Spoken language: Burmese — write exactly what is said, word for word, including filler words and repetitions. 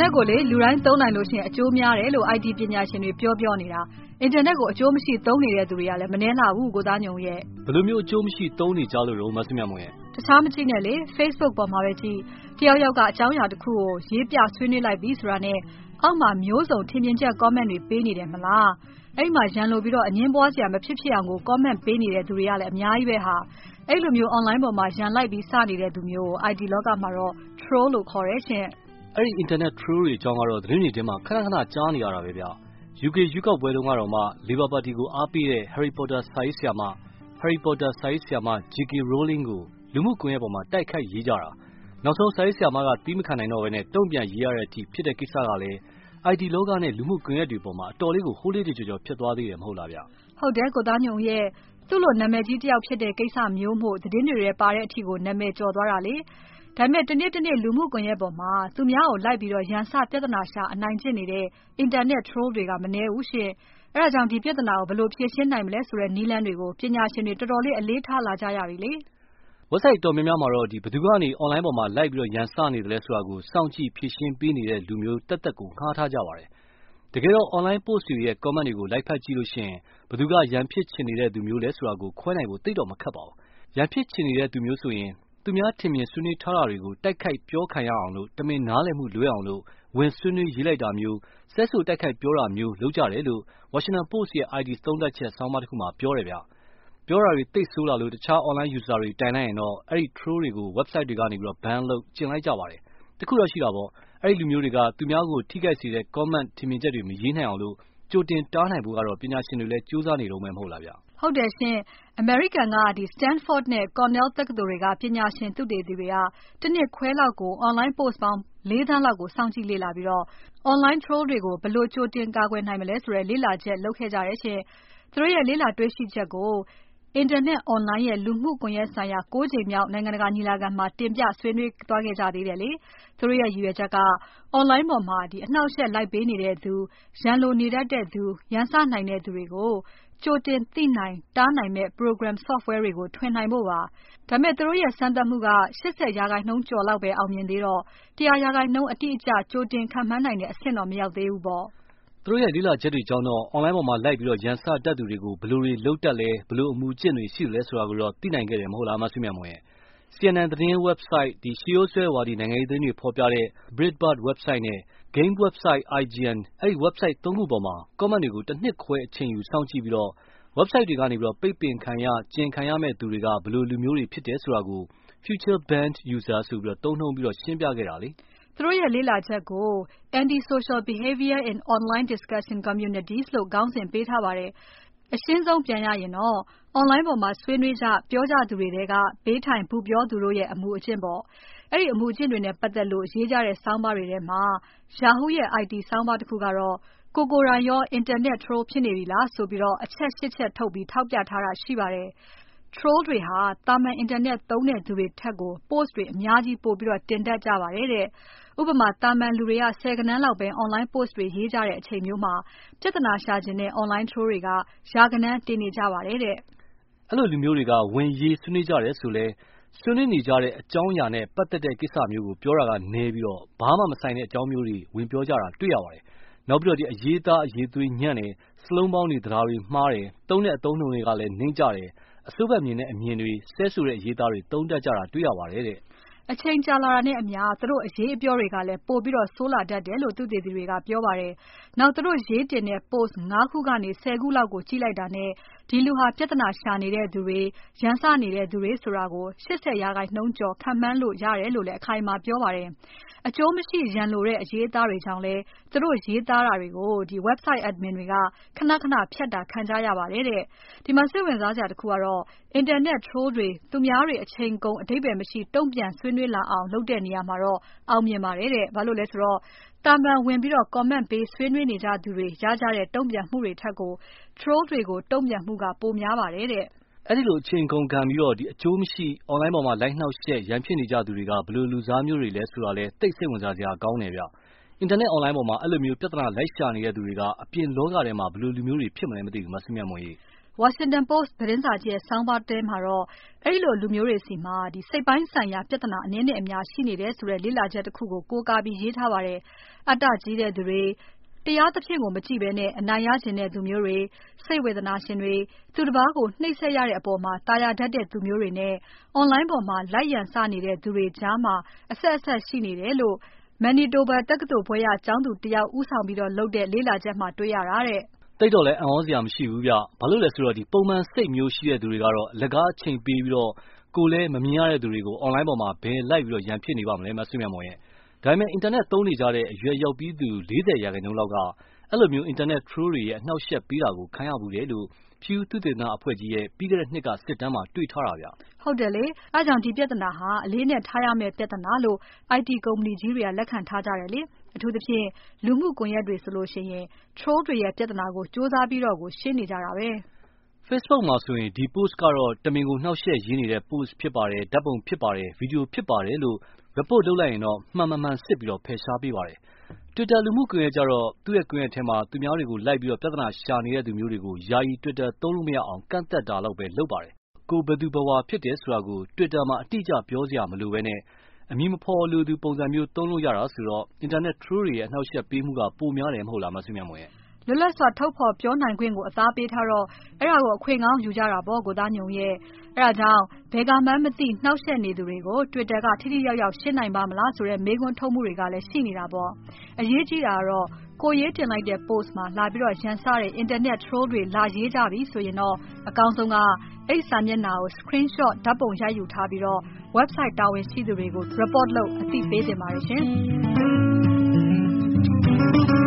ကိုလေလူတိုင်းသုံးနိုင်လို့ရှိရင်အကျိုးများတယ်လို့ I T ပညာရှင်တွေပြောပြောနေတာအင်တာနက်ကိုအကျိုးမရှိသုံးနေတဲ့သူတွေကလည်းမနှဲလာဘူးကိုသားညုံရဲ့ဘယ်လိုမျိုးအကျိုးမရှိသုံးနေကြလို့ရောမစမြမွန်ရဲ့တခြားမကြည့်နဲ့လေ Facebook ပေါ်မှာပဲကြည့်တယောက်ယောက်ကအကြောင်းအရာတစ်ခုကိုရေးပြဆွေးနွေးလိုက်ပြီးဆိုတာနဲ့အောက်မှာမျိုးစုံထင်မြင်ချက် comment တွေပေးနေတယ်မလားအဲ့မှာရန်လိုပြီးတော့အငင်းပွားစရာမဖြစ်ဖြစ်အောင်ကို comment ပေးနေတဲ့သူတွေကလည်းအများကြီးပဲဟာအဲ့လိုမျိုး online ပေါ်မှာရန်လိုက်ပြီးစနေတဲ့သူမျိုး I T လောကမှာတော့ troll လို့ခေါ်တယ်ရှင်အဲ့ဒီ internet troll တွေအကြောင်းကတော့သတင်းတွေထဲမှာခဏခဏကြားနေရတာပဲဗျ U K ရွေးကောက်ပွဲတုန်းကတော့မှ Labour Party ကိုအားပေးတဲ့ Harry Potter စာရေးဆရာမ Harry Potter စာရေးဆရာမ J K Rowling ကိုလူမှုကွန်ရက်ပေါ်မှာတိုက်ခိုက်ရေးကြတာနောက်ဆုံးစာရေးဆရာမကတီးမခံနိုင်တော့ဘဲနဲ့တုံ့ပြန်ရေးရတဲ့အထိဖြစ်တဲ့ကိစ္စကလည်း I T လောကနဲ့လူမှုကွန်ရက်တွေပေါ်မှာအတော်လေးကိုဟိုးလေးတွေကြော်ကြော်ဖြစ်သွားသေးတယ်မဟုတ်လားဗျဟုတ်တယ်ကိုသားညုံရဲ့သူ့လိုနာမည်ကြီးတယောက်ဖြစ်တဲ့ကိစ္စမျိုးမို့သတင်းတွေရဲပါတဲ့အထိကိုနာမည်ကျော်သွားတာလေဒါပေမဲ့တနေ့တနေ့လူမှုကွန်ရက်ပေါ်မှာသူများကိုလိုက်ပြီးတော့ရန်စပြဿနာရှာအနိုင်ကျင့်နေတဲ့ internet troll တွေကမနှဲဘူးရှင်အဲ့ဒါကြောင့်ဒီပြဿနာကိုဘယ်လိုဖြေရှင်းနိုင်မလဲဆိုတဲ့နည်းလမ်းတွေကိုပညာရှင်တွေတော်တော်လေးအလေးထားလာကြရပြီလေ website တော်များများမှာတော့ဒီဘယ်သူကနေ online ပေါ်မှာလိုက်ပြီးတော့ရန်စနေတယ်လဲဆိုတာကိုစောင့်ကြည့်ဖြေရှင်းပေးနေတဲ့လူမျိုးတက်တက်ကိုငှားထားကြပါတယ်တကယ်တော့ online post တွေရဲ့ comment တွေကိုလိုက်ဖတ်ကြည့်လို့ရှိရင်ဘယ်သူကရန်ဖြစ်ချင်နေတဲ့သူမျိုးလဲဆိုတာကိုခွဲနိုင်ဖို့သိတော့မခက်ပါဘူးရန်ဖြစ်ချင်နေတဲ့သူမျိုးဆိုရင်သူများထင်မြင်ဆွေးနွေးထားတာတွေကိုတိုက်ခိုက်ပြောခံရအောင်လို့တမင်နားလည်မှုလွဲအောင်လို့ဝင်ဆွေးနွေးရေးလိုက်တာမျိုးဆဲဆိုတိုက်ခိုက်ပြောတာမျိုးလုပ်ကြတယ်လို့ Washington Post ရဲ့ I T သုံးသပ်ချက်ဆောင်းပါးတစ်ခုမှာပြောတယ်ဗျပြောတာတွေသိဆိုးလာလို့တခြား online user တွေတိုင်လိုက်ရင်တော့အဲ့ဒီ troll တွေကို website တွေကနေပြီးတော့ ban လုပ်ကျင်လိုက်ကြပါတယ်တခုတော့ရှိတာပေါ့အဲ့ဒီလူမျိုးတွေကသူများကိုထိခိုက်စေတဲ့ comment ထင်မြင်ချက်တွေမရေးနိုင်အောင်လို့ကြိုတင်တားနိုင်ဖို့ကတော့ပညာရှင်တွေလည်းစူးစမ်းနေတော့မယ်မဟုတ်လားဗျဟုတ်တယ်ရှင် American ကဒီ Stanford နဲ့ Cornell တက္ကသိုလ်တွေကပညာရှင်သုတေသီတွေကတနှစ်ခွဲလောက်ကို online post ပေါင်းလေးသန်းလောက်ကိုစောင့်ကြည့်လေ့လာပြီးတော့ online troll တွေကိုဘယ်လိုကြိုတင်ကာကွယ်နိုင်မလဲဆိုတဲ့လေ့လာချက်လုပ်ခဲ့ကြတယ်ရှင်သူတို့ရဲ့လေ့လာတွေ့ရှိချက်ကိုအင်တာနက် online ရဲ့လူမှုကွန်ရက်ဆိုင်ရာ၉ကြိမ်မြောက်နိုင်ငံတကာညီလာခံမှာတင်ပြဆွေးနွေးသွားခဲ့ကြသေးတယ်လေသူတို့ရဲ့ရည်ရွယ်ချက်က online ပေါ်မှာဒီအနှောက်အယှက်လိုက်ပေးနေတဲ့သူရန်လိုနေတတ်တဲ့သူရန်စနိုင်တဲ့သူတွေကိုကြိုတင်သိနိုင်တားနိုင်မဲ့ program software တွေကိုထွင်နိုင်ဖို့ပါဒါပေမဲ့သူတို့ရဲ့စမ်းသပ်မှုက၈၀ရာခိုင်နှုန်းကျော်လောက်ပဲအောင်မြင်သေးတော့၁၀၀ရာခိုင်နှုန်းအတိအကျကြိုတင်ခန့်မှန်းနိုင်တဲ့အဆင့်တော့မရောက်သေးဘူးပေါ့သူတို့ရဲ့လေ့လာချက်တွေကြောင့်တော့ online ပေါ်မှာလိုက်ပြီးတော့ရန်စတတ်သူတွေကိုဘယ်လိုတွေလုပ်တတ်လဲဘယ်လိုအမှုကျင့်တွေရှိလဲဆိုတာကိုတော့သိနိုင်ခဲ့တယ်မဟုတ်လားမဆွေးမြတ်မွန်ရဲ့ C N N သတင်း website ဒီရှီယိုးဆွဲဝါဒီနိုင်ငံရေးသတင်းတွေဖော်ပြတဲ့ Breitbart website နဲ့ game website I G N အဲ့ဒီ website သုံးခုပေါ်မှာ comment တွေကိုတစ်နှစ်ခွဲအချိန်ယူစောင့်ကြည့်ပြီးတော့ website တွေကနေပြီးတော့ပိတ်ပင်ခံရကျင်ခံရမဲ့သူတွေကဘယ်လိုလူမျိုးတွေဖြစ်တယ်ဆိုတာကို future banned user ဆိုပြီးတော့သုံးနှုန်းပြီးတော့ရှင်းပြခဲ့တာလေသူတို့ရဲ့လေ့လာချက်ကို Anti-social behavior in online discussion communities လို့ခေါင်းစဉ်ပေးထားပါတယ်အရှင်းဆုံးပြန်ရရင်တော့ online ပေါ်မှာဆွေးနွေးကြပြောကြသူတွေတဲကဘေးထိုင်ဘူးပြောသူတို့ရဲ့အမှုအကျင့်ပေါ့အဲ့ဒီအမှုအကျင့်တွေနဲ့ပတ်သက်လို့ရေးကြတဲ့ဆောင်းပါးတွေထဲမှာ Yahoo ရဲ့ I T ဆောင်းပါးတစ်ခုကတော့ကိုကိုရိုင်းရော internet troll ဖြစ်နေပြီလားဆိုပြီးတော့အချက်၈ချက်ထုတ်ပြီးထောက်ပြထားတာရှိပါတယ်troll တွေဟာတာမန် internet သုံးတဲ့သူတွေထက်ကို post တွေအများကြီးပို့ပြီးတော့တင်တတ်ကြပါတယ်တဲ့ဥပမာတာမန်လူတွေကဆယ်ဂဏန်းလောက်ပဲ online post တွေရေးကြတဲ့အချိန်မျိုးမှာပြဿနာရှာခြင်းနဲ့ online troll တွေကရာဂဏန်းတင်နေကြပါတယ်တဲ့အဲ့လိုလူမျိုးတွေကဝင်ရေးဆွေးနွေးကြတယ်ဆိုလဲဆွေးနွေးနေကြတဲ့အကြောင်းအရာနဲ့ပတ်သက်တဲ့ကိစ္စမျိုးကိုပြောတာကနေပြီးတော့ဘာမှမဆိုင်တဲ့အကြောင်းမျိုးတွေဝင်ပြောကြတာတွေ့ရပါတယ်နောက်ပြီးတော့ဒီအရေးသားအရေးသွေးညံ့တယ်စလုံးပေါင်းတွေတရားတွေမှားတယ်တုံးတဲ့အတုံးနှုံတွေကလည်းနှိမ့်ကြတယ်အစိုးဘက်မြင်တဲ့အမြင်တွေဆဲဆိုတဲ့အရေးသားတွေတုံးတက်ကြတာတွေ့ရပါတယ်တဲ့အချိန်ကြာလာတာနဲ့အမျှသူတို့အရေးအပြောတွေကလည်းပို့ပြီးတော့ဆိုးလာတတ်တယ်လို့သုတေသီတွေကပြောပါတယ်နောက်သူတို့ရေးတင်တဲ့ post ၅ခုကနေ၁၀ခုလောက်ကိုကြည့်လိုက်တာနဲ့ဒီလူဟာပြဿနာရှာနေတဲ့သူတွေရန်စနေတဲ့သူတွေဆိုတာကို၈၀ရာခိုင်နှုန်းကျော်ခန့်မှန်းလို့ရတယ်လို့လည်းအခိုင်အမာပြောပါတယ်အကျိုးမရှိရန်လိုတဲ့အရေးအသားတွေကြောင့်လဲသူတို့ရေးသားတာတွေကိုဒီ website admin တွေကခဏခဏဖြတ်တာခံကြရပါတယ်တဲ့ဒီမှာစိတ်ဝင်စားစရာတစ်ခုကတော့ internet troll တွေသူများတွေအချိန်ကုန်အဓိပ္ပာယ်မရှိတုံ့ပြန်ဆွေးနွေးလာအောင်လုပ်တဲ့နေရာမှာတော့အောင်မြင်ပါတယ်တဲ့ဘာလို့လဲဆိုတော့တာမန်ဝင်ပြီးတော့ comment ပေးဆွေးနွေးနေကြသူတွေရကြတဲ့တုံ့ပြန်မှုတွေထက်ကို troll တွေကိုတုံ့ပြန်မှုကပိုများပါတယ်တဲ့အဲ့ဒီလိုအချိန်ကုန်ခံပြီးတော့ဒီအကျိုးမရှိ online ပေါ်မှာ like နှောက်ရှက်ရန်ဖြစ်နေကြသူတွေကဘယ်လိုလူစားမျိုးတွေလဲဆိုတာလဲသိစိတ်ဝင်စားစရာကောင်းတယ်ဗျအင်တာနက် online ပေါ်မှာအဲ့လိုမျိုးပြဿနာလိုက်ရှာနေတဲ့သူတွေကအပြင်လောကထဲမှာဘယ်လိုလူမျိုးတွေဖြစ်မလဲမသိဘူးမစမြတ်မွန်ကြီး Washington Post သတင်းစာကြီးရဲ့ဆောင်းပါးထဲမှာတော့အဲ့လိုလူမျိုးတွေစီမှာဒီစိတ်ပိုင်းဆိုင်ရာပြဿနာအနည်းနဲ့အများရှိနေတယ်ဆိုတဲ့လေ့လာချက်တစ်ခုကိုကိုးကားပြီးရေးထားပါတယ်။အတ္တကြီးတဲ့သူတွေတရားသဖြင့်ကိုမကြည့်ဘဲနဲ့အနိုင်ရခြင်းတဲ့သူမျိုးတွေစိတ်ဝေဒနာရှင်တွေသူတစ်ပါးကိုနှိပ်စက်ရတဲ့အပေါ်မှာတာယာတတ်တဲ့သူမျိုးတွေနဲ့ online ပေါ်မှာလိုက်ရန်စနေတဲ့သူတွေကြားမှာအဆက်အဆက်ရှိနေတယ်လို့ Manitoba တက္ကသိုလ်ဘွဲ့ရကျောင်းသူတယောက်ဦးဆောင်ပြီးတော့လုပ်တဲ့လေ့လာချက်မှာတွေ့ရတာတဲ့တိတ်တော့လဲအံ့ဩစရာမရှိဘူးဗျဘာလို့လဲဆိုတော့ဒီပုံမှန်စိတ်မျိုးရှိတဲ့သူတွေကတော့အလကားအချိန်ပေးပြီးတော့ကိုယ်လည်းမမြင်ရတဲ့သူတွေကို online ပေါ်မှာဘယ်လိုက်ပြီးတော့ရန်ဖြစ်နေပါမလဲမဆွေးမြတ်မော်ရဲ့ဒါပေမဲ့ internet သုံးနေကြတဲ့အရွယ်ရောက်ပြီးသူ၄၀ရာခိုင်နှုန်းလောက်ကအဲ့လိုမျိုး internet troll တွေရဲ့အနှောက်အယှက်ပေးတာကိုခံရဘူးတယ်လို့ Pew သုတေသနအဖွဲ့ကြီးရဲ့ပြီးခဲ့တဲ့နှစ်ကစစ်တမ်းမှာတွေ့ထားတာဗျဟုတ်တယ်လေအဲကြောင့်ဒီပြဿနာဟာအလေးနဲ့ထားရမယ့်ပြဿနာလို့ I T ကုမ္ပဏီကြီးတွေကလက်ခံထားကြတယ်လေအထူးသဖြင့်လူမှုကွန်ရက်တွေဆိုလို့ရှိရင် troll တွေရဲ့ပြဿနာကိုစူးစမ်းပြီးတော့ကိုရှင်းနေကြတာပဲ Facebook မှာဆိုရင်ဒီ post ကတော့တမင်ကိုနှောက်ယှက်ရေးနေတဲ့ post ဖြစ်ပါတယ်ဓာတ်ပုံဖြစ်ပါတယ်ဗီဒီယိုဖြစ်ပါတယ်လို့ report လုပ်လိုက်ရင်တော့မှန်မှန်မှန်စစ်ပြီးတော့ဖယ်ရှားပေးပါတယ် Twitter လူမှုကွန်ရက်ကြတော့သူ့ရဲ့ကွန်ရက်ထဲမှာသူများတွေကိုလိုက်ပြီးတော့ပြဿနာရှာနေတဲ့သူမျိုးတွေကိုယာယီ Twitter သုံးလို့မရအောင်ကန့်သက်တာလောက်ပဲလုပ်ပါတယ်ကိုဘယ်သူဘဝဖြစ်တယ်ဆိုတာကို Twitter မှာအတိအကျပြောစရာမလိုဘဲနဲ့အမည်မဖော်လိုသူပုံစံမျိုးသုံးလို့ရတာဆိုတော့ internet troll တွေရဲ့အနှောက်အယှက်ပေးမှုကပိုများတယ်မဟုတ်လားမဆွေးမြတ်မော်ရဲ့လွတ်လပ်စွာထုတ်ဖော်ပြောနိုင်ခွင့်ကိုအသားပေးထားတော့အဲ့ဒါကိုအခွင့်ကောင်းယူကြတာပေါ့ကိုသားညုံရဲ့အဲ့ဒါကြောင့်ဘယ်ကမှန်းမသိနှောက်ယှက်နေသူတွေကို Twitter ကထိထိရောက်ရောက်ရှင်းနိုင်ပါမလားဆိုတဲ့မေးခွန်းထုတ်မှုတွေကလည်းရှိနေတာပေါ့အရေးကြီးတာကတော့ကိုရေးတင်လိုက်တဲ့ post မှာလာပြီးတော့ရန်စတဲ့ internet troll တွေလာရေးကြပြီဆိုရင်တော့အကောင်းဆုံးကအဲ့စာမျက်နှာကို screenshot ဓာတ်ပုံရိုက်ယူထားပြီးတော့ website တာဝန်ရှိသူတွေကို report လုပ်အသိပေးတင်ပါတယ်ရှင်